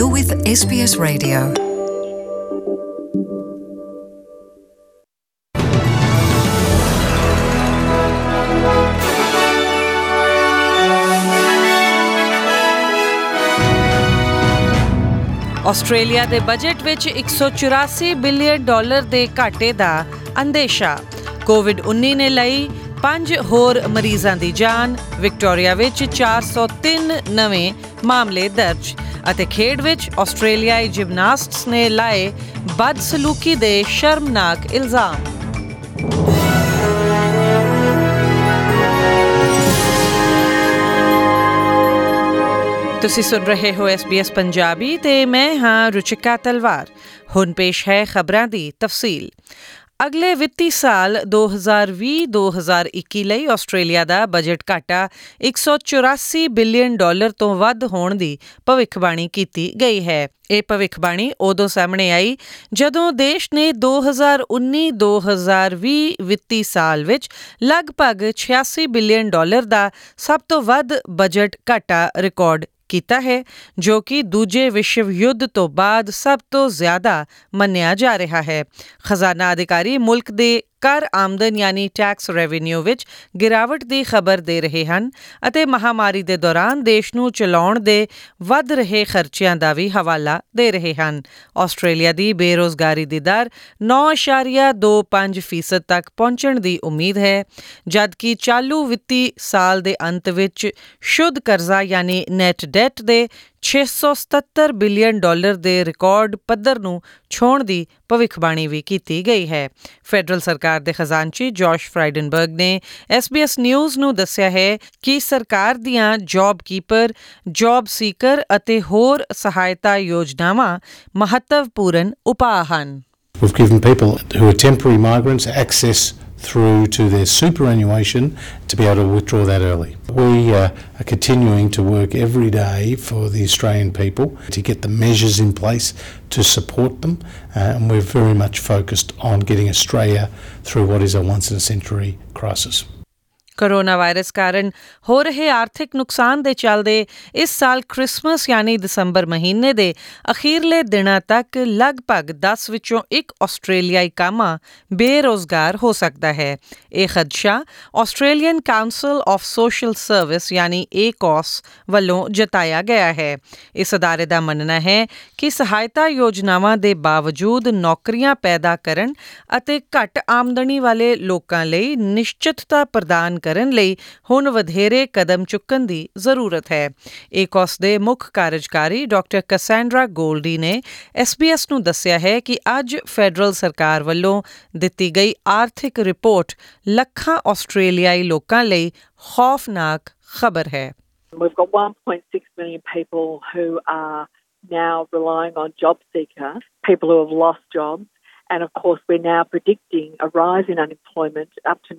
You're with SBS Radio. Australia ਦੇ budget ਵਿੱਚ $184 billion ਦੇ ਘਾਟੇ ਦਾ ਅੰਦੇਸ਼ਾ। ਕੋਵਿਡ-19 ਨੇ ਲਈ 5 ਹੋਰ ਮਰੀਜ਼ਾਂ ਦੀ ਜਾਨ। ਵਿਕਟੋਰੀਆ ਵਿੱਚ 403 ਨਵੇਂ ਮਾਮਲੇ ਦਰਜ। ਅਤੇ ਖੇਡ ਵਿੱਚ ਆਸਟ੍ਰੇਲੀਆਈ ਜਿਮਨਾਸਟਸ ਨੇ ਲਾਏ ਬਦਸਲੂਕੀ ਦੇ ਸ਼ਰਮਨਾਕ ਇਲਜ਼ਾਮ। ਤੁਸੀਂ ਸੁਣ ਰਹੇ ਹੋ SBS ਪੰਜਾਬੀ ਤੇ ਮੈਂ ਹਾਂ ਰੁਚਿਕਾ ਤਲਵਾਰ। ਹੁਣ ਪੇਸ਼ ਹੈ ਖਬਰਾਂ ਦੀ ਤਫਸੀਲ। ਅਗਲੇ ਵਿੱਤੀ ਸਾਲ 2020-2021 ਲਈ ਆਸਟ੍ਰੇਲੀਆ ਦਾ ਬਜਟ ਘਾਟਾ $184 ਬਿਲੀਅਨ ਤੋਂ ਵੱਧ ਹੋਣ ਦੀ ਭਵਿੱਖਬਾਣੀ ਕੀਤੀ ਗਈ ਹੈ। ਇਹ ਭਵਿੱਖਬਾਣੀ ਉਦੋਂ ਸਾਹਮਣੇ ਆਈ ਜਦੋਂ ਦੇਸ਼ ਨੇ 2019-2020 ਵਿੱਤੀ ਸਾਲ ਵਿੱਚ ਲਗਭਗ $86 ਬਿਲੀਅਨ ਦਾ ਸਭ ਤੋਂ ਵੱਧ ਬਜਟ ਘਾਟਾ ਰਿਕਾਰਡ ਕੀਤਾ ਹੈ, ਜੋ ਕਿ ਦੂਜੇ ਵਿਸ਼ਵ ਯੁੱਧ ਤੋਂ ਬਾਅਦ ਸਭ ਤੋਂ ਜ਼ਿਆਦਾ ਮੰਨਿਆ ਜਾ ਰਿਹਾ ਹੈ। ਖਜ਼ਾਨਾ ਅਧਿਕਾਰੀ ਮੁਲਕ ਦੇ ਕਰ ਆਮਦਨ ਯਾਨੀ ਟੈਕਸ ਰੈਵਨਿਊ ਵਿੱਚ ਗਿਰਾਵਟ ਦੀ ਖਬਰ ਦੇ ਰਹੇ ਹਨ ਅਤੇ ਮਹਾਮਾਰੀ ਦੇ ਦੌਰਾਨ ਦੇਸ਼ ਨੂੰ ਚਲਾਉਣ ਦੇ ਵੱਧ ਰਹੇ ਖਰਚਿਆਂ ਦਾ ਵੀ ਹਵਾਲਾ ਦੇ ਰਹੇ ਹਨ। ਆਸਟ੍ਰੇਲੀਆ ਦੀ ਬੇਰੁਜ਼ਗਾਰੀ ਦੀ ਦਰ 9.25% ਤੱਕ ਪਹੁੰਚਣ ਦੀ ਉਮੀਦ ਹੈ, ਜਦਕਿ ਚਾਲੂ ਵਿੱਤੀ ਸਾਲ ਦੇ ਅੰਤ ਵਿੱਚ ਸ਼ੁੱਧ ਕਰਜ਼ਾ ਯਾਨੀ ਨੈਟ ਡੈਟ ਦੇ $677 ਬਿਲੀਅਨ ਦੇ ਰਿਕਾਰਡ ਪੱਧਰ ਨੂੰ ਛੂਹਣ ਦੀ ਭਵਿੱਖਬਾਣੀ ਵੀ ਕੀਤੀ ਗਈ ਹੈ। ਫੈਡਰਲ ਸਰਕਾਰ ਦੇ ਖਜ਼ਾਨਚੀ ਜੋਸ਼ ਫਰਾਈਡਨਬਰਗ ਨੇ SBS ਨਿਊਜ਼ ਨੂੰ ਦੱਸਿਆ ਹੈ ਕਿ ਸਰਕਾਰ ਦੀਆਂ ਜੌਬ ਕੀਪਰ, ਜੌਬ ਸੀਕਰ ਅਤੇ ਹੋਰ ਸਹਾਇਤਾ ਯੋਜਨਾਵਾਂ ਮਹੱਤਵਪੂਰਨ ਉਪਾਅ ਹਨ। We've given people who are temporary migrants access through to their superannuation to be able to withdraw that early. We are continuing to work every day for the Australian people to get the measures in place to support them, and we're very much focused on getting Australia through what is a once-in-a-century crisis. Corona virus ਕਾਰਨ ਹੋ ਰਹੇ ਆਰਥਿਕ ਨੁਕਸਾਨ ਦੇ ਚੱਲਦੇ ਇਸ ਸਾਲ Christmas ਯਾਨੀ ਦਸੰਬਰ ਮਹੀਨੇ ਦੇ ਅਖੀਰਲੇ ਦਿਨਾਂ ਤੱਕ ਲਗਭਗ 10 ਵਿੱਚੋਂ 1 ਆਸਟ੍ਰੇਲੀਆਈ ਕਾਮਾ ਬੇਰੁਜ਼ਗਾਰ ਹੋ ਸਕਦਾ ਹੈ। ਇਹ ਖਦਸ਼ਾ Australian council of social service ਯਾਨੀ ACOS ਵੱਲੋਂ ਜਤਾਇਆ ਗਿਆ ਹੈ। ਇਸ ਅਦਾਰੇ ਦਾ ਮੰਨਣਾ ਹੈ ਕਿ ਸਹਾਇਤਾ ਯੋਜਨਾਵਾਂ ਦੇ ਬਾਵਜੂਦ ਨੌਕਰੀਆਂ ਪੈਦਾ ਕਰਨ ਅਤੇ ਘੱਟ ਆਮਦਨੀ ਵਾਲੇ ਲੋਕਾਂ ਲਈ ਨਿਸ਼ਚਿਤਤਾ ਪ੍ਰਦਾਨ ਕਰਨ ਲਈ ਹੁਣ ਵਧੇਰੇ ਕਦਮ ਚੁੱਕਣ ਦੀ ਜ਼ਰੂਰਤ ਹੈ। ACOS ਦੇ ਮੁੱਖ ਕਾਰਜਕਾਰੀ ਡਾਕਟਰ ਕੈਸੈਂਡਰਾ ਗੋਲਡੀ ਨੇ SBS ਨੂੰ ਦੱਸਿਆ ਹੈ ਕਿ ਅੱਜ ਫੈਡਰਲ ਸਰਕਾਰ ਵੱਲੋਂ ਦਿੱਤੀ ਗਈ ਆਰਥਿਕ ਰਿਪੋਰਟ ਲੱਖਾਂ ਆਸਟ੍ਰੇਲੀਆਈ ਲੋਕਾਂ ਲਈ ਖੌਫਨਾਕ ਖਬਰ ਹੈ। We've got 1.6 million people who are now relying on job seeker, people who have lost jobs. And of course, we're now predicting a rise in unemployment up to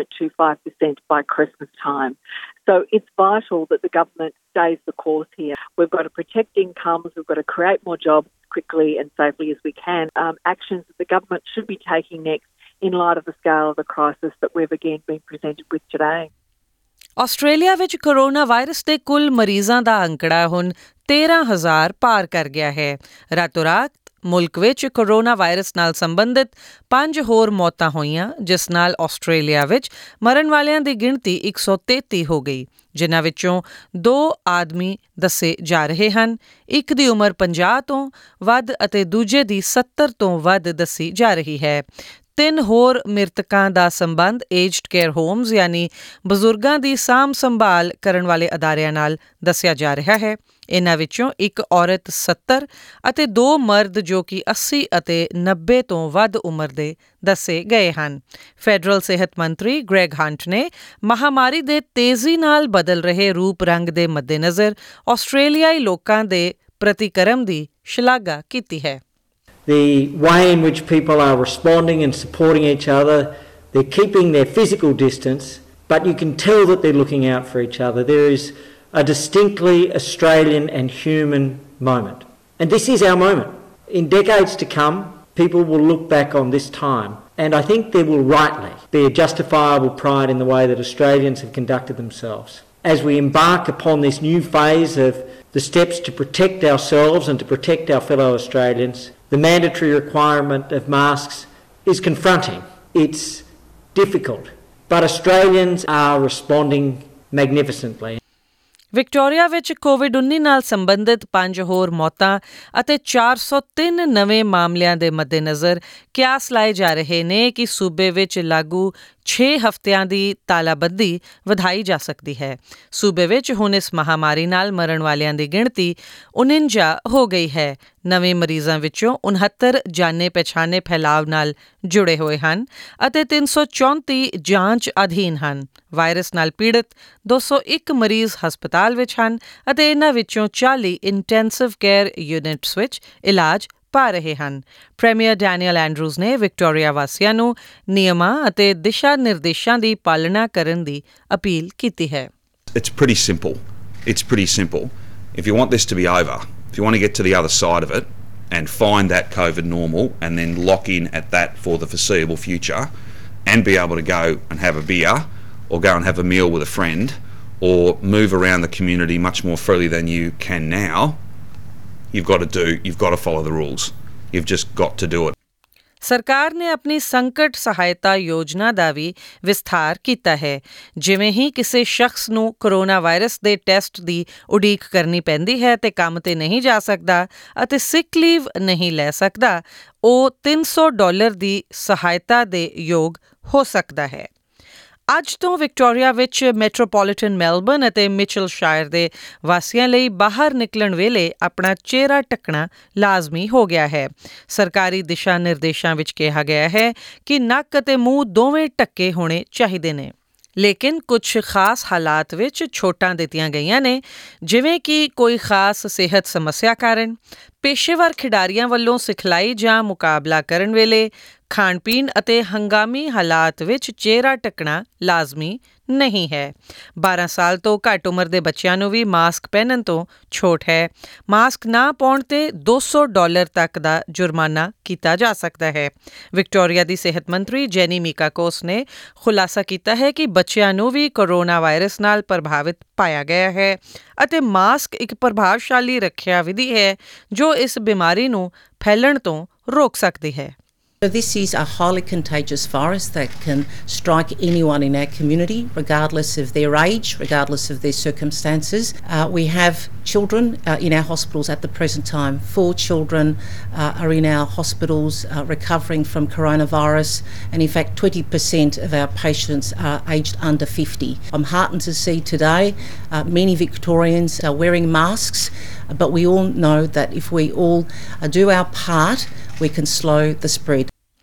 9.25% by Christmas time. So it's vital that the government stays the course here. We've got to protect incomes, we've got to create more jobs quickly and safely as we can. Actions that the government should be taking next in light of the scale of the crisis that we've again been presented with today. Australia ਵਿੱਚ corona virus ਦੇ ਕੁੱਲ ਮਰੀਜ਼ਾਂ ਦਾ ਅੰਕੜਾ ਹੁਣ 13,000 ਪਾਰ ਕਰ ਗਿਆ ਹੈ। ਰਾਤੋਂ ਰਾਤ ਮੁਲਕ ਵਿੱਚ ਕੋਰੋਨਾ ਵਾਇਰਸ ਨਾਲ ਸੰਬੰਧਿਤ 5 ਹੋਰ ਮੌਤਾਂ ਹੋਈਆਂ, ਜਿਸ ਨਾਲ ਆਸਟ੍ਰੇਲੀਆ ਵਿੱਚ ਮਰਨ ਵਾਲਿਆਂ ਦੀ ਗਿਣਤੀ 133 ਹੋ ਗਈ, ਜਿਨ੍ਹਾਂ ਵਿੱਚੋਂ 2 ਆਦਮੀ ਦੱਸੇ ਜਾ ਰਹੇ ਹਨ। ਇੱਕ ਦੀ ਉਮਰ 50 ਤੋਂ ਵੱਧ ਅਤੇ ਦੂਜੇ ਦੀ 70 ਤੋਂ ਵੱਧ ਦੱਸੀ ਜਾ ਰਹੀ ਹੈ। 3 ਹੋਰ ਮ੍ਰਿਤਕਾਂ ਦਾ ਸੰਬੰਧ ਏਜਡ ਕੇਅਰ ਹੋਮਸ ਯਾਨੀ ਬਜ਼ੁਰਗਾਂ ਦੀ ਸਾਂਭ ਸੰਭਾਲ ਕਰਨ ਵਾਲੇ ਅਦਾਰਿਆਂ ਨਾਲ ਦੱਸਿਆ ਜਾ ਰਿਹਾ ਹੈ। ਇਹਨਾਂ ਵਿੱਚੋਂ ਇੱਕ ਔਰਤ 70 ਅਤੇ 2 ਮਰਦ ਜੋ ਕਿ 80 ਅਤੇ 90 ਤੋਂ ਵੱਧ ਉਮਰ ਦੇ ਦੱਸੇ ਗਏ ਹਨ। ਫੈਡਰਲ ਸਿਹਤ ਮੰਤਰੀ ਗ੍ਰੈਗ ਹੰਟ ਨੇ ਮਹਾਮਾਰੀ ਦੇ ਤੇਜ਼ੀ ਨਾਲ ਬਦਲ ਰਹੇ ਰੂਪ ਰੰਗ ਦੇ ਮੱਦੇਨਜ਼ਰ ਆਸਟ੍ਰੇਲੀਆਈ ਲੋਕਾਂ ਦੇ ਪ੍ਰਤੀਕਰਮ ਦੀ ਸ਼ਲਾਘਾ ਕੀਤੀ ਹੈ। The way in which people are responding and supporting each other, they're keeping their physical distance, but you can tell that they're looking out for each other. There is a distinctly Australian and human moment. And this is our moment. In decades to come, people will look back on this time, and I think there will rightly be a justifiable pride in the way that Australians have conducted themselves. As we embark upon this new phase of the steps to protect ourselves and to protect our fellow Australians, the mandatory requirement of masks is confronting. It's difficult, but Australians are responding magnificently. Victoria ਵਿੱਚ ਕੋਵਿਡ-19 ਨਾਲ ਸੰਬੰਧਿਤ 5 ਹੋਰ ਮੌਤਾਂ ਅਤੇ 403 ਨਵੇਂ ਮਾਮਲਿਆਂ ਦੇ ਮੱਦੇਨਜ਼ਰ ਕਿਆਸ ਲਾਏ ਜਾ ਰਹੇ ਨੇ ਕਿ ਸੂਬੇ ਵਿੱਚ ਲਾਗੂ 6 ਹਫ਼ਤਿਆਂ ਦੀ ਤਾਲਾਬੰਦੀ ਵਧਾਈ ਜਾ ਸਕਦੀ ਹੈ। ਸੂਬੇ ਵਿੱਚ ਹੁਣ ਇਸ ਮਹਾਮਾਰੀ ਨਾਲ ਮਰਨ ਵਾਲਿਆਂ ਦੀ ਗਿਣਤੀ 49 ਹੋ ਗਈ ਹੈ। ਨਵੇਂ ਮਰੀਜ਼ਾਂ ਵਿੱਚੋਂ 69 ਜਾਣੇ-ਪਛਾਣੇ ਫੈਲਾਅ ਨਾਲ ਜੁੜੇ ਹੋਏ ਹਨ ਅਤੇ 334 ਜਾਂਚ ਅਧੀਨ ਹਨ। ਵਾਇਰਸ ਨਾਲ ਪੀੜਤ 201 ਮਰੀਜ਼ ਹਸਪਤਾਲ ਵਿੱਚ ਹਨ ਅਤੇ ਇਹਨਾਂ ਵਿੱਚੋਂ 40 ਇੰਟੈਂਸਿਵ ਕੇਅਰ ਯੂਨਿਟਸ ਵਿੱਚ ਇਲਾਜ ਪਾ ਰਹੇ ਹਨ। ਪ੍ਰੀਮੀਅਰ ਡੈਨੀਅਲ ਐਂਡਰੂਜ਼ ਨੇ ਵਿਕਟੋਰੀਆ ਵਾਸੀਆਂ ਨੂੰ ਨਿਯਮਾਂ ਅਤੇ ਦਿਸ਼ਾ ਨਿਰਦੇਸ਼ਾਂ ਦੀ ਪਾਲਣਾ ਕਰਨ ਦੀ ਅਪੀਲ ਕੀਤੀ ਹੈ। It's pretty simple. It's pretty simple. If you want this to be over, if you want to get to the other side of it and find that COVID normal and then lock in at that for the foreseeable future and be able to go and have a beer or go and have a meal with a friend or move around the community much more freely than you can now, you've got to follow the rules. You've just got to do it. ਸਰਕਾਰ ਨੇ ਆਪਣੀ ਸੰਕਟ ਸਹਾਇਤਾ ਯੋਜਨਾ ਦਾ ਵੀ ਵਿਸਥਾਰ ਕੀਤਾ ਹੈ। ਜਿਵੇਂ ਹੀ ਕਿਸੇ ਸ਼ਖਸ ਨੂੰ ਕੋਰੋਨਾ ਵਾਇਰਸ ਦੇ ਟੈਸਟ ਦੀ ਉਡੀਕ ਕਰਨੀ ਪੈਂਦੀ ਹੈ ਤੇ ਕੰਮ ਤੇ ਨਹੀਂ ਜਾ ਸਕਦਾ ਅਤੇ ਸਿਕ ਲੀਵ ਨਹੀਂ ਲੈ ਸਕਦਾ, ਉਹ $300 ਦੀ ਸਹਾਇਤਾ ਦੇ ਯੋਗ ਹੋ ਸਕਦਾ ਹੈ। ਅੱਜ ਤੋਂ ਵਿਕਟੋਰੀਆ ਵਿੱਚ ਮੈਟਰੋਪੋਲੀਟਨ ਮੈਲਬਰਨ ਅਤੇ ਮਿਚਲ ਸ਼ਾਇਰ ਦੇ ਵਾਸੀਆਂ ਲਈ ਬਾਹਰ ਨਿਕਲਣ ਵੇਲੇ ਆਪਣਾ ਚਿਹਰਾ ਢੱਕਣਾ ਲਾਜ਼ਮੀ ਹੋ ਗਿਆ ਹੈ। ਸਰਕਾਰੀ ਦਿਸ਼ਾ ਨਿਰਦੇਸ਼ਾਂ ਵਿੱਚ ਕਿਹਾ ਗਿਆ ਹੈ ਕਿ ਨੱਕ ਅਤੇ ਮੂੰਹ ਦੋਵੇਂ ਢੱਕੇ ਹੋਣੇ ਚਾਹੀਦੇ ਨੇ। ਲੇਕਿਨ ਕੁਝ ਖਾਸ ਹਾਲਾਤ ਵਿੱਚ ਛੋਟਾਂ ਦਿੱਤੀਆਂ ਗਈਆਂ ਨੇ, ਜਿਵੇਂ ਕਿ ਕੋਈ ਖਾਸ ਸਿਹਤ ਸਮੱਸਿਆ ਕਾਰਨ, ਪੇਸ਼ੇਵਰ ਖਿਡਾਰੀਆਂ ਵੱਲੋਂ ਸਿਖਲਾਈ ਜਾਂ ਮੁਕਾਬਲਾ ਕਰਨ ਵੇਲੇ, ਖਾਣ ਪੀਣ ਅਤੇ ਹੰਗਾਮੀ ਹਾਲਾਤ ਵਿੱਚ ਚਿਹਰਾ ਢੱਕਣਾ ਲਾਜ਼ਮੀ ਨਹੀਂ ਹੈ। 12 ਸਾਲ ਤੋਂ ਘੱਟ ਉਮਰ ਦੇ ਬੱਚਿਆਂ ਨੂੰ ਵੀ ਮਾਸਕ ਪਹਿਨਣ ਤੋਂ ਛੋਟ ਹੈ। ਮਾਸਕ ਨਾ ਪਾਉਣ ਤੇ $200 ਤੱਕ ਦਾ ਜੁਰਮਾਨਾ ਕੀਤਾ ਜਾ ਸਕਦਾ ਹੈ। ਵਿਕਟੋਰੀਆ ਦੀ ਸਿਹਤ ਮੰਤਰੀ ਜੈਨੀ ਮੀਕਾਕੋਸ ਨੇ ਖੁਲਾਸਾ ਕੀਤਾ ਹੈ ਕਿ ਬੱਚਿਆਂ ਨੂੰ ਵੀ ਕੋਰੋਨਾ ਵਾਇਰਸ ਨਾਲ ਪ੍ਰਭਾਵਿਤ ਪਾਇਆ ਗਿਆ ਹੈ ਅਤੇ ਮਾਸਕ ਇੱਕ ਪ੍ਰਭਾਵਸ਼ਾਲੀ ਰੱਖਿਆ ਵਿਧੀ ਹੈ ਜੋ ਇਸ ਬਿਮਾਰੀ ਨੂੰ ਫੈਲਣ ਤੋਂ ਰੋਕ ਸਕਦੀ ਹੈ। So this is a highly contagious virus that can strike anyone in our community, regardless of their age, regardless of their circumstances. We have children in our hospitals at the present time. 4 children are in our hospitals recovering from coronavirus, and in fact 20% of our patients are aged under 50. I'm heartened to see today many Victorians are wearing masks, but we all know that if we all do our part, we can slow the spread.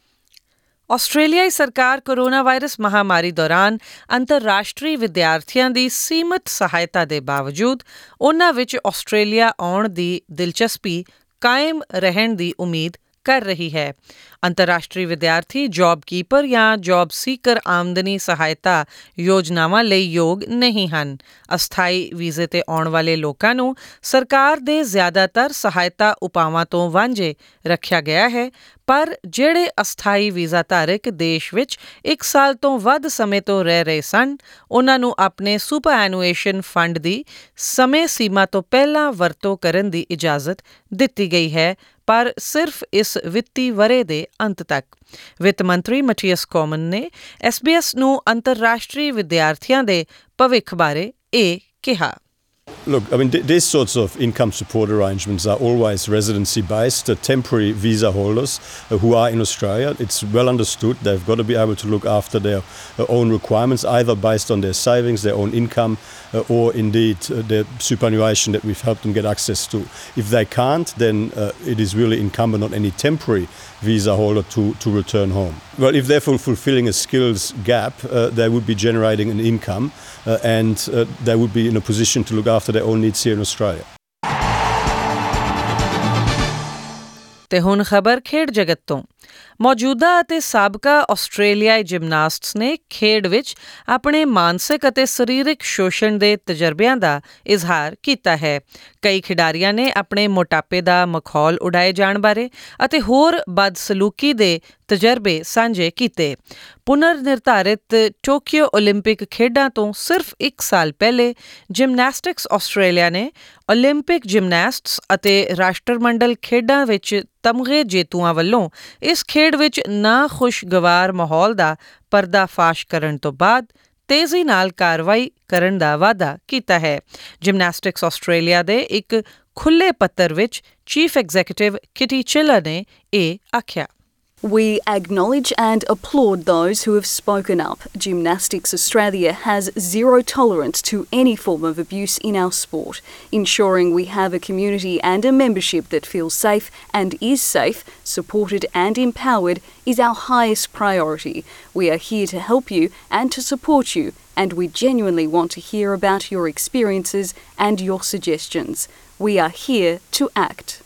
ਆਸਟ੍ਰੇਲੀਆਈ ਸਰਕਾਰ corona virus ਮਹਾਮਾਰੀ ਦੌਰਾਨ ਅੰਤਰਰਾਸ਼ਟਰੀ ਵਿਦਿਆਰਥੀਆਂ ਦੀ ਸੀਮਤ ਸਹਾਇਤਾ ਦੇ ਬਾਵਜੂਦ ਉਹਨਾਂ ਵਿੱਚ ਆਸਟ੍ਰੇਲੀਆ ਆਉਣ ਦੀ ਦਿਲਚਸਪੀ ਕਾਇਮ ਰਹਿਣ ਦੀ ਉਮੀਦ ਕਰ ਰਹੀ ਹੈ। ਅੰਤਰਰਾਸ਼ਟਰੀ ਵਿਦਿਆਰਥੀ ਜੌਬ ਕੀਪਰ ਜਾਂ ਜੌਬ ਸੀਕਰ ਆਮਦਨੀ ਸਹਾਇਤਾ ਯੋਜਨਾਵਾਂ ਲਈ ਯੋਗ ਨਹੀਂ ਹਨ। ਅਸਥਾਈ ਵੀਜ਼ੇ ਤੇ ਆਉਣ ਵਾਲੇ ਲੋਕਾਂ ਨੂੰ ਸਰਕਾਰ ਦੇ ਜ਼ਿਆਦਾਤਰ ਸਹਾਇਤਾ ਉਪਾਵਾਂ ਤੋਂ ਵਾਂਝੇ ਰੱਖਿਆ ਗਿਆ ਹੈ, ਪਰ ਜਿਹੜੇ ਅਸਥਾਈ ਵੀਜ਼ਾ ਧਾਰਕ ਦੇਸ਼ ਵਿੱਚ 1 ਸਾਲ ਤੋਂ ਵੱਧ ਸਮੇਂ ਤੋਂ ਰਹਿ ਰਹੇ ਸਨ, ਉਹਨਾਂ ਨੂੰ ਆਪਣੇ ਸੁਪਰਐਨੂਏਸ਼ਨ ਫੰਡ ਦੀ ਸਮੇਂ ਸੀਮਾ ਤੋਂ ਪਹਿਲਾਂ ਵਰਤੋਂ ਕਰਨ ਦੀ ਇਜਾਜ਼ਤ ਦਿੱਤੀ ਗਈ ਹੈ, ਪਰ ਸਿਰਫ ਇਸ ਵਿੱਤੀ ਵਰ੍ਹੇ ਦੇ ਅੰਤ ਤੱਕ। ਵਿੱਤ ਮੰਤਰੀ ਮਟੀਅਸ ਕੋਮਨ ਨੇ SBS ਨੂੰ ਅੰਤਰਰਾਸ਼ਟਰੀ ਵਿਦਿਆਰਥੀਆਂ ਦੇ ਭਵਿੱਖ ਬਾਰੇ ਇਹ ਕਿਹਾ। Look, I mean, these sorts of income support arrangements are always residency-based. Temporary visa holders who are in Australia, it's well understood they've got to be able to look after their own requirements, either based on their savings, their own income, or indeed their superannuation that we've helped them get access to. If they can't, then it is really incumbent on any temporary visa holder to return home. Well, if they're fulfilling a skills gap, they would be generating an income and they would be in a position to look after their own needs here in Australia. ਤੇ ਹੁਣ ਖਬਰ ਖੇਡ ਜਗਤ ਤੋਂ। ਮੌਜੂਦਾ ਅਤੇ ਸਾਬਕਾ ਆਸਟ੍ਰੇਲੀਆਈ ਜਿਮਨਾਸਟਸ ਨੇ ਖੇਡ ਵਿੱਚ ਆਪਣੇ ਮਾਨਸਿਕ ਅਤੇ ਸਰੀਰਕ ਸ਼ੋਸ਼ਣ ਦੇ ਤਜਰਬਿਆਂ ਦਾ ਇਜ਼ਹਾਰ ਕੀਤਾ ਹੈ। ਕਈ ਖਿਡਾਰੀਆਂ ਨੇ ਆਪਣੇ ਮੋਟਾਪੇ ਦਾ ਮਖੌਲ ਉਡਾਏ ਜਾਣ ਬਾਰੇ ਅਤੇ ਹੋਰ ਬਦਸਲੂਕੀ ਦੇ ਤਜਰਬੇ ਸਾਂਝੇ ਕੀਤੇ। ਪੁਨਰ ਨਿਰਧਾਰਿਤ ਟੋਕੀਓ ਓਲੰਪਿਕ ਖੇਡਾਂ ਤੋਂ ਸਿਰਫ 1 ਸਾਲ ਪਹਿਲੇ ਜਿਮਨੈਸਟਿਕਸ ਆਸਟ੍ਰੇਲੀਆ ਨੇ ਓਲੰਪਿਕ ਜਿਮਨੈਸਟਸ ਅਤੇ ਰਾਸ਼ਟਰਮੰਡਲ ਖੇਡਾਂ ਵਿੱਚ ਤਮਗੇ ਜੇਤੂਆਂ ਵੱਲੋਂ ਇਸ ਖੇਡ ਵਿੱਚ ਨਾਖੁਸ਼ਗਵਾਰ ਮਾਹੌਲ ਦਾ ਪਰਦਾਫਾਸ਼ ਕਰਨ ਤੋਂ ਬਾਅਦ ਤੇਜ਼ੀ ਨਾਲ ਕਾਰਵਾਈ ਕਰਨ ਦਾ ਵਾਅਦਾ ਕੀਤਾ ਹੈ। ਜਿਮਨੈਸਟਿਕਸ ਆਸਟ੍ਰੇਲੀਆ ਦੇ ਇੱਕ ਖੁੱਲ੍ਹੇ ਪੱਤਰ ਵਿੱਚ ਚੀਫ ਐਗਜ਼ੀਕਿਊਟਿਵ ਕਿਟੀ ਚਿਲਰ ਨੇ ਇਹ ਆਖਿਆ। We acknowledge and applaud those who have spoken up. Gymnastics Australia has zero tolerance to any form of abuse in our sport. Ensuring we have a community and a membership that feels safe and is safe, supported and empowered is our highest priority. We are here to help you and to support you, and we genuinely want to hear about your experiences and your suggestions. We are here to act.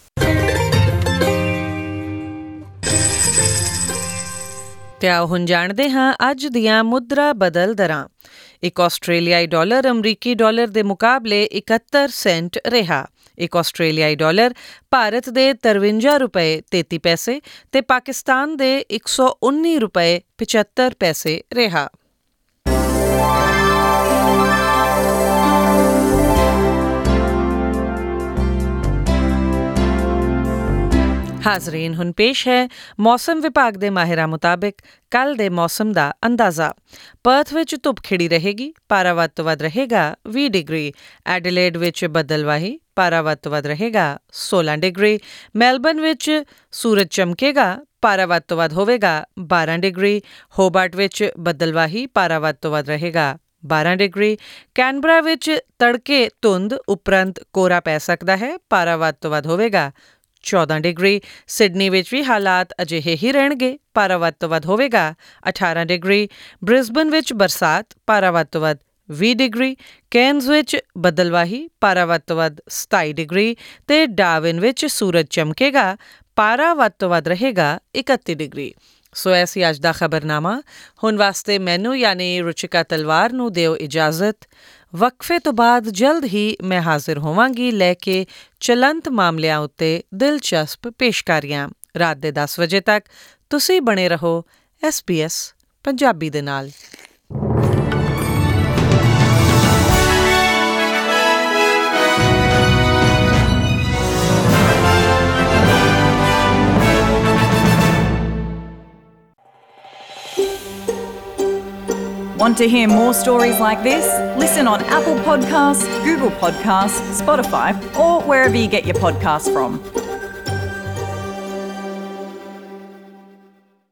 ਤੇ ਆਓ ਹੁਣ ਜਾਣਦੇ ਹਾਂ ਅੱਜ ਦੀਆਂ ਮੁਦਰਾ ਬਦਲ ਦਰਾਂ। ਇੱਕ ਆਸਟ੍ਰੇਲੀਆਈ ਡਾਲਰ ਅਮਰੀਕੀ ਡਾਲਰ ਦੇ ਮੁਕਾਬਲੇ 71 ਸੈਂਟ ਰਿਹਾ। ਇੱਕ ਆਸਟ੍ਰੇਲੀਆਈ ਡਾਲਰ ਭਾਰਤ ਦੇ 53 ਰੁਪਏ 33 ਪੈਸੇ ਤੇ ਪਾਕਿਸਤਾਨ ਦੇ 119 ਰੁਪਏ 75 ਪੈਸੇ ਰਿਹਾ। ਹਾਜ਼ਰੀਨ, ਹੁਣ ਪੇਸ਼ ਹੈ ਮੌਸਮ ਵਿਭਾਗ ਦੇ ਮਾਹਿਰਾਂ ਮੁਤਾਬਿਕ ਕੱਲ੍ਹ ਦੇ ਮੌਸਮ ਦਾ ਅੰਦਾਜ਼ਾ। ਪਰਥ ਵਿੱਚ ਧੁੱਪ ਖਿੜੀ ਰਹੇਗੀ, ਪਾਰਾ ਵੱਧ ਤੋਂ ਵੱਧ ਰਹੇਗਾ 20 ਡਿਗਰੀ। ਐਡੀਲੇਡ ਵਿੱਚ ਬੱਦਲਵਾਹੀ, ਪਾਰਾ ਵੱਧ ਤੋਂ ਵੱਧ ਰਹੇਗਾ 16 ਡਿਗਰੀ। ਮੈਲਬਰਨ ਵਿੱਚ ਸੂਰਜ ਚਮਕੇਗਾ, ਪਾਰਾ ਵੱਧ ਤੋਂ ਵੱਧ ਹੋਵੇਗਾ 12 ਡਿਗਰੀ। ਹੋਬਾਰਟ ਵਿੱਚ ਬੱਦਲਵਾਹੀ, ਪਾਰਾ ਵੱਧ ਤੋਂ ਵੱਧ ਰਹੇਗਾ 12 ਡਿਗਰੀ। ਕੈਨਬਰਾ ਵਿੱਚ ਤੜਕੇ ਧੁੰਦ ਉਪਰੰਤ ਕੋਹਰਾ ਪੈ ਸਕਦਾ ਹੈ, ਪਾਰਾ ਵੱਧ ਤੋਂ ਵੱਧ ਹੋਵੇਗਾ 14 ਡਿਗਰੀ। ਸਿਡਨੀ ਵਿੱਚ ਵੀ ਹਾਲਾਤ ਅਜਿਹੇ ਹੀ ਰਹਿਣਗੇ, ਪਾਰਾ ਵੱਧ ਤੋਂ ਵੱਧ ਹੋਵੇਗਾ 18 ਡਿਗਰੀ। ਬ੍ਰਿਸਬਨ ਵਿੱਚ ਬਰਸਾਤ, ਪਾਰਾ ਵੱਧ ਤੋਂ ਵੱਧ 20 ਡਿਗਰੀ। ਕੇਨਜ਼ ਵਿੱਚ ਬੱਦਲਵਾਹੀ, ਪਾਰਾ ਵੱਧ ਤੋਂ ਵੱਧ 27 ਡਿਗਰੀ ਤੇ ਡਾਰਵਿਨ ਵਿੱਚ ਸੂਰਜ ਚਮਕੇਗਾ, ਪਾਰਾ ਵੱਧ ਤੋਂ ਵੱਧ ਰਹੇਗਾ 31 ਡਿਗਰੀ। ਸੋ ਐਸੀ ਅੱਜ ਦਾ ਖਬਰਨਾਮਾ। ਹੁਣ ਵਾਸਤੇ ਮੈਨੂੰ ਯਾਨੀ ਰੁਚਿਕਾ ਤਲਵਾਰ ਨੂੰ ਦਿਓ ਇਜਾਜ਼ਤ। ਵਕਫੇ ਤੋਂ ਬਾਅਦ ਜਲਦ ਹੀ ਮੈਂ ਹਾਜ਼ਰ ਹੋਵਾਂਗੀ ਲੈ ਕੇ ਚਲੰਤ ਮਾਮਲਿਆਂ ਉੱਤੇ ਦਿਲਚਸਪ ਪੇਸ਼ਕਾਰੀਆਂ। ਰਾਤ ਦੇ 10 ਵਜੇ ਤੱਕ ਤੁਸੀਂ ਬਣੇ ਰਹੋ SBS ਪੰਜਾਬੀ ਦੇ ਨਾਲ। Want to hear more stories like this? Listen on Apple Podcasts, Google Podcasts, Spotify, or wherever you get your podcasts from.